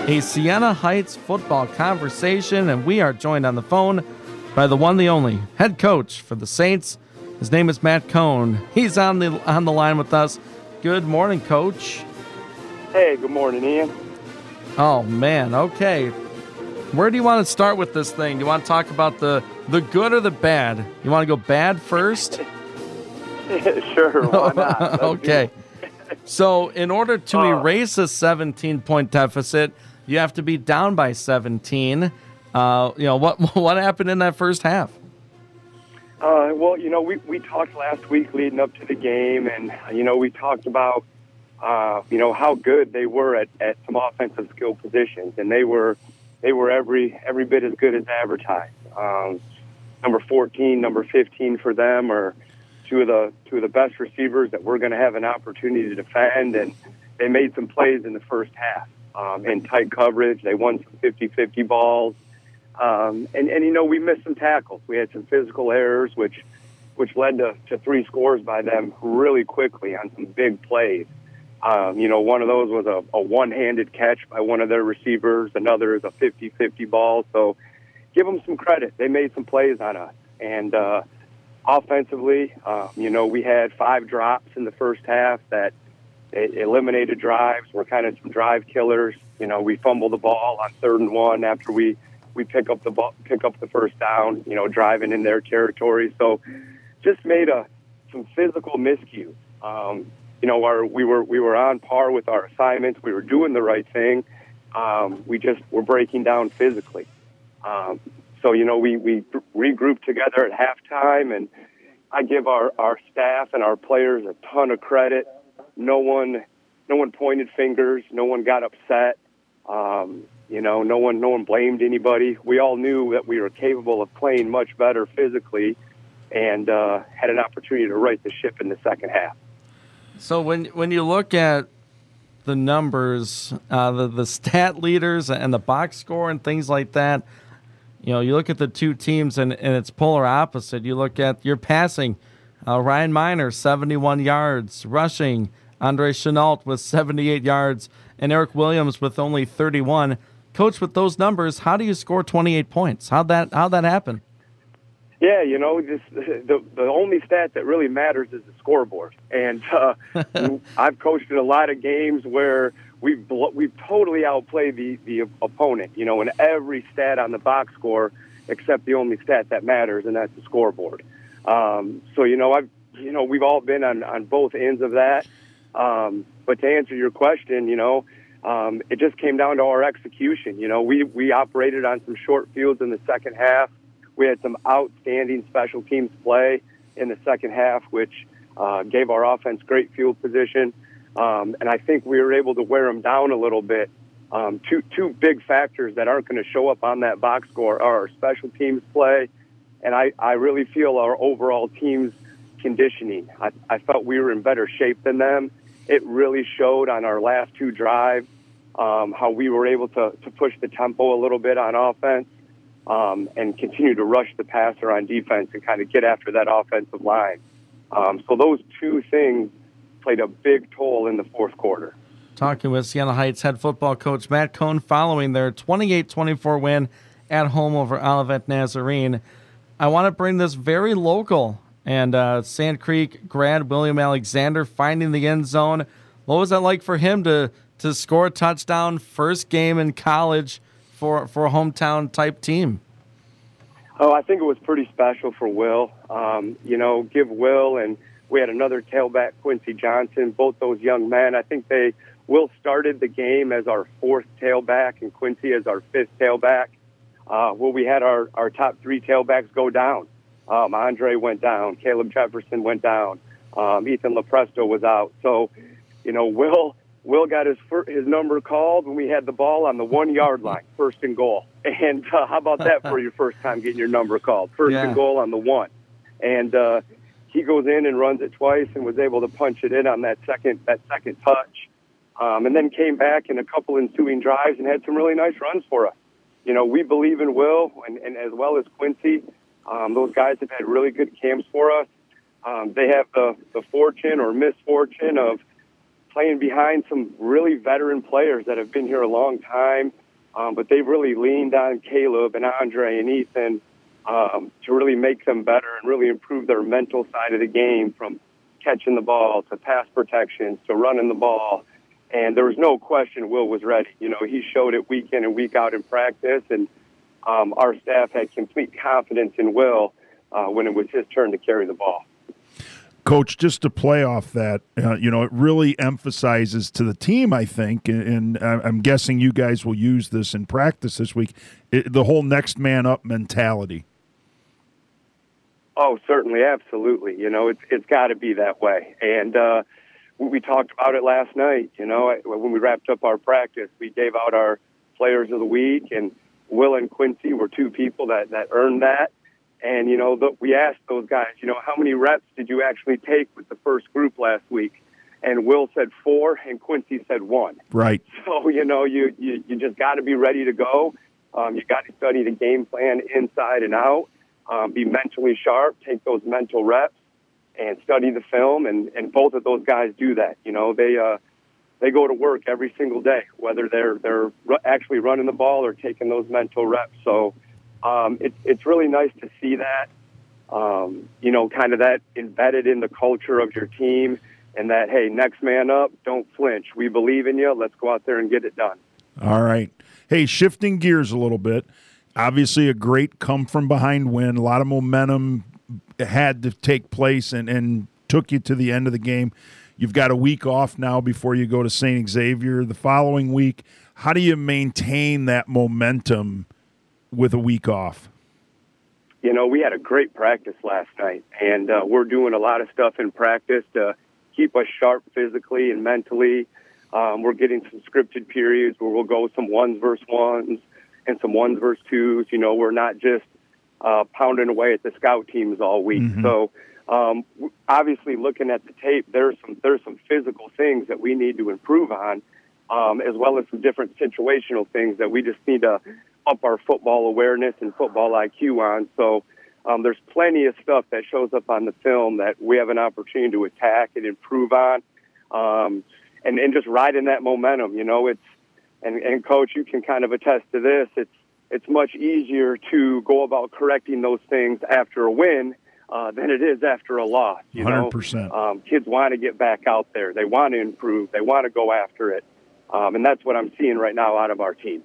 a Siena Heights football conversation, and we are joined on the phone by the one, the only head coach for the Saints. His name is Matt Cohn. He's on the line with us. Good morning, Coach. Hey, good morning, Ian. Oh, man, okay. Where do you want to start with this thing? Do you want to talk about the good or the bad? You want to go bad first? Sure, why not? Okay. So in order to erase a 17-point deficit, you have to be down by 17. What happened in that first half? We talked last week leading up to the game, and, we talked about, how good they were at some offensive skill positions, and they were every bit as good as advertised. Number 14, number 15 for them are two of the best receivers that we're going to have an opportunity to defend, and they made some plays in the first half in tight coverage. They won some 50-50 balls. We missed some tackles. We had some physical errors, which led to 3 scores by them really quickly on some big plays. One of those was a one-handed catch by one of their receivers. Another is a 50-50 ball. So give them some credit. They made some plays on us. And offensively, we had 5 drops in the first half that eliminated drives. We're kind of some drive killers. We fumble the ball on 3rd and 1 after we pick up the first down, driving in their territory. So just made some physical miscues. We were on par with our assignments. We were doing the right thing. We just were breaking down physically. We regrouped together at halftime, and I give our staff and our players a ton of credit. No one pointed fingers. No one got upset. No one blamed anybody. We all knew that we were capable of playing much better physically, and had an opportunity to right the ship in the second half. So when you look at the numbers, the stat leaders and the box score and things like that, you look at the two teams and it's polar opposite. You look at your passing, Ryan Miner, 71 yards, rushing, Andre Chenault with 78 yards, and Eric Williams with only 31. Coach, with those numbers, how do you score 28 points? How'd that happen? Yeah, the only stat that really matters is the scoreboard. And I've coached in a lot of games where we've totally outplayed the opponent, in every stat on the box score except the only stat that matters, and that's the scoreboard. We've all been on both ends of that. But to answer your question, it just came down to our execution. We operated on some short fields in the second half. We had some outstanding special teams play in the second half, which gave our offense great field position. And I think we were able to wear them down a little bit. Two big factors that aren't going to show up on that box score are our special teams play, and I really feel our overall team's conditioning. I felt we were in better shape than them. It really showed on our last 2 drives how we were able to push the tempo a little bit on offense. And continue to rush the passer on defense and kind of get after that offensive line. So those 2 things played a big toll in the fourth quarter. Talking with Siena Heights head football coach Matt Cohn following their 28-24 win at home over Olivet Nazarene. I want to bring this very local, and Sand Creek grad William Alexander finding the end zone. What was that like for him to score a touchdown first game in college for a hometown type team? Oh, I think it was pretty special for Will. Give Will, and we had another tailback, Quincy Johnson, both those young men. I think Will started the game as our 4th tailback and Quincy as our 5th tailback. We had our top 3 tailbacks go down. Andre went down. Caleb Jefferson went down. Ethan LaPresto was out. So, Will got his number called when we had the ball on the 1-yard line, 1st and goal. And how about that for your first time getting your number called? 1st and goal on the 1. And he goes in and runs it twice and was able to punch it in on that second touch. And then came back in a couple ensuing drives and had some really nice runs for us. We believe in Will and as well as Quincy. Those guys have had really good camps for us. They have the fortune or misfortune of playing behind some really veteran players that have been here a long time, but they've really leaned on Caleb and Andre and Ethan to really make them better and really improve their mental side of the game, from catching the ball to pass protection to running the ball. And there was no question Will was ready. You know, he showed it week in and week out in practice, and our staff had complete confidence in Will when it was his turn to carry the ball. Coach, just to play off that, it really emphasizes to the team, I think, and I'm guessing you guys will use this in practice this week, the whole next man up mentality. Oh, certainly, absolutely. You know, it's got to be that way. And we talked about it last night. You know, when we wrapped up our practice, we gave out our players of the week, and Will and Quincy were two people that earned that. And, you know, we asked those guys, you know, how many reps did you actually take with the first group last week? And Will said 4, and Quincy said 1. Right. So, you know, you just got to be ready to go. You got to study the game plan inside and out, be mentally sharp, take those mental reps, and study the film. And both of those guys do that. You know, they go to work every single day, whether they're actually running the ball or taking those mental reps. So, it's really nice to see that, you know, kind of that embedded in the culture of your team, and that, hey, next man up, don't flinch. We believe in you. Let's go out there and get it done. All right. Hey, shifting gears a little bit, obviously a great come-from-behind win. A lot of momentum had to take place and took you to the end of the game. You've got a week off now before you go to St. Xavier the following week. How do you maintain that momentum with a week off? You know, we had a great practice last night, and we're doing a lot of stuff in practice to keep us sharp physically and mentally. We're getting some scripted periods where we'll go some ones versus ones and some ones versus twos. You know, we're not just pounding away at the scout teams all week. Mm-hmm. So obviously looking at the tape, there's some physical things that we need to improve on, as well as some different situational things that we just need to up our football awareness and football IQ on. So there's plenty of stuff that shows up on the film that we have an opportunity to attack and improve on, and just riding that momentum. You know, and Coach, you can kind of attest to this. It's much easier to go about correcting those things after a win than it is after a loss. You 100%. know, kids want to get back out there. They want to improve. They want to go after it, and that's what I'm seeing right now out of our team.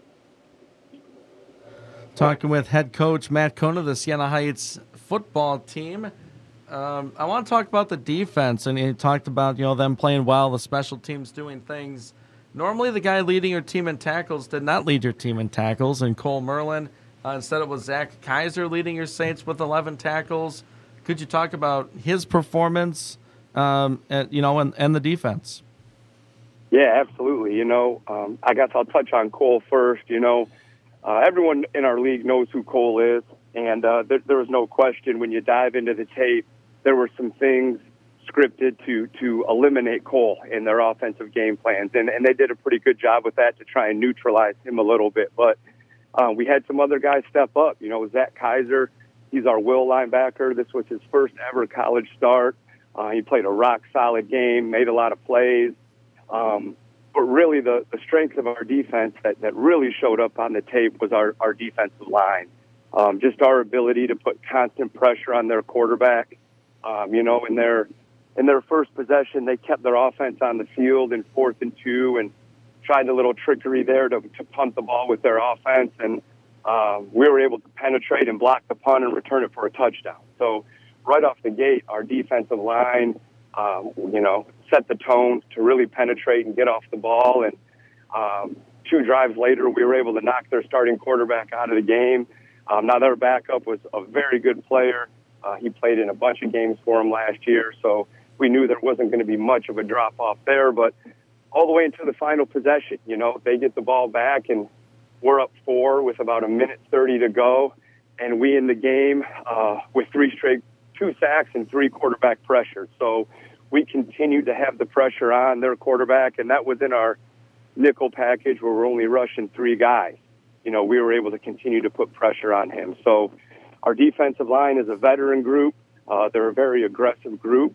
Talking with head coach Matt Kona of the Siena Heights football team. I want to talk about the defense, and you talked about, you know, them playing well, the special teams doing things. Normally the guy leading your team in tackles did not lead your team in tackles, and Cole Merlin. Instead it was Zach Kaiser leading your Saints with 11 tackles. Could you talk about his performance, and the defense? Yeah, absolutely. You know, I guess I'll touch on Cole first. You know, everyone in our league knows who Cole is, and there was no question when you dive into the tape, there were some things scripted to eliminate Cole in their offensive game plans, and they did a pretty good job with that to try and neutralize him a little bit. But we had some other guys step up. You know, Zach Kaiser, he's our will linebacker. This was his first ever college start. He played a rock-solid game, made a lot of plays. But really the strength of our defense that really showed up on the tape was our defensive line. Just our ability to put constant pressure on their quarterback. You know, in their first possession, they kept their offense on the field in 4th and 2 and tried a little trickery there to punt the ball with their offense. And we were able to penetrate and block the punt and return it for a touchdown. So right off the gate, our defensive line, set the tone to really penetrate and get off the ball. And 2 drives later, we were able to knock their starting quarterback out of the game. Now their backup was a very good player. He played in a bunch of games for him last year, so we knew there wasn't going to be much of a drop-off there. But all the way into the final possession, you know, they get the ball back, and we're up 4 with about 1:30 to go, and we in the game with 2 sacks and 3 quarterback pressures. So we continued to have the pressure on their quarterback, and that was in our nickel package where we're only rushing 3 guys. You know, we were able to continue to put pressure on him. So our defensive line is a veteran group. They're a very aggressive group,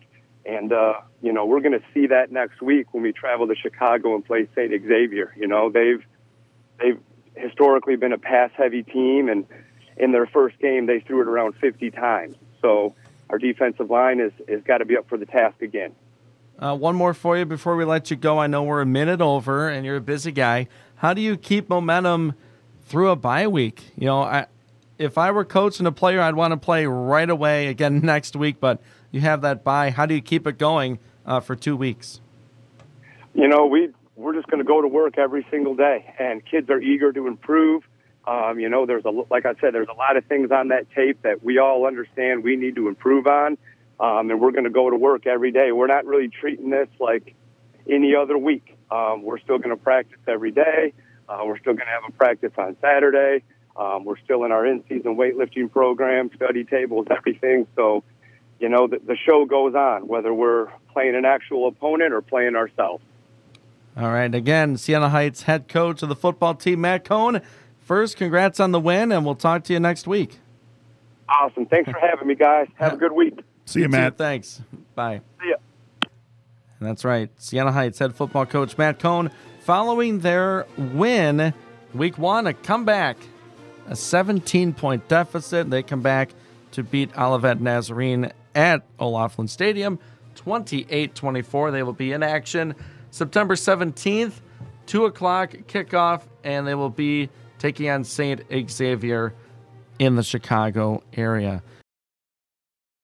And, we're going to see that next week when we travel to Chicago and play St. Xavier. They've historically been a pass-heavy team, and in their first game, they threw it around 50 times. So our defensive line is got to be up for the task again. One more for you before we let you go. I know we're a minute over, and you're a busy guy. How do you keep momentum through a bye week? If I were coaching a player, I'd want to play right away again next week, but you have that bye. How do you keep it going for 2 weeks? We're just going to go to work every single day, and kids are eager to improve. Like I said, there's a lot of things on that tape that we all understand we need to improve on, and we're going to go to work every day. We're not really treating this like any other week. We're still going to practice every day. We're still going to have a practice on Saturday. We're still in our in-season weightlifting program, study tables, everything. So, the show goes on, whether we're playing an actual opponent or playing ourselves. All right. Again, Siena Heights head coach of the football team, Matt Cohn. First, congrats on the win, and we'll talk to you next week. Awesome. Thanks for having me, guys. Have a good week. See you, Matt. Thanks. Bye. See ya. And that's right. Siena Heights head football coach Matt Cohn, following their win week 1, a comeback, a 17-point deficit. They come back to beat Olivet Nazarene at O'Laughlin Stadium, 28-24. They will be in action September 17th, 2 o'clock kickoff, and they will be taking on St. Xavier in the Chicago area.